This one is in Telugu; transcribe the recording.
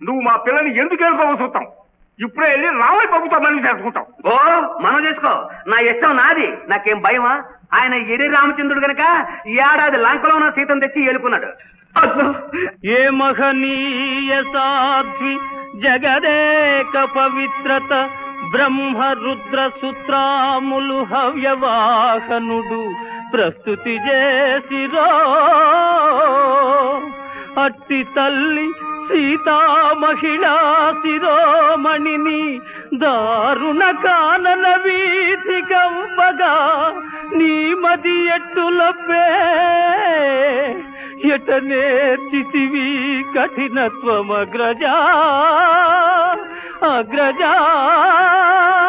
నువ్వు మా పిల్లని ఎందుకు వెళ్ళిపోవచ్చుతాం? ఇప్పుడే వెళ్ళి రామయ్య బాబుతో మనం చేసుకుంటాం. ఓ మనం చేసుకో, నా ఇష్టం నాది. నాకేం భయమా? ఆయన ఎడి రామచంద్రుడు గనక ఏడాది లంకలో ఉన్న సీతను తెచ్చి ఏలుకున్నాడు. ఏ మహనీయ సాధ్వి జగదేక పవిత్రత బ్రహ్మ రుద్ర సూత్రాములు హవ్యవాహనుడు ప్రస్తుతి చేసిరో అట్టి తల్లి సీతా మహిళా శిరోమణిని దారుణ కానన వీధి కంపగా నీ మది ఎట్టులబ్బే ఎట నేర్చితివి కఠినత్వమగ్రజా అగ్రజా.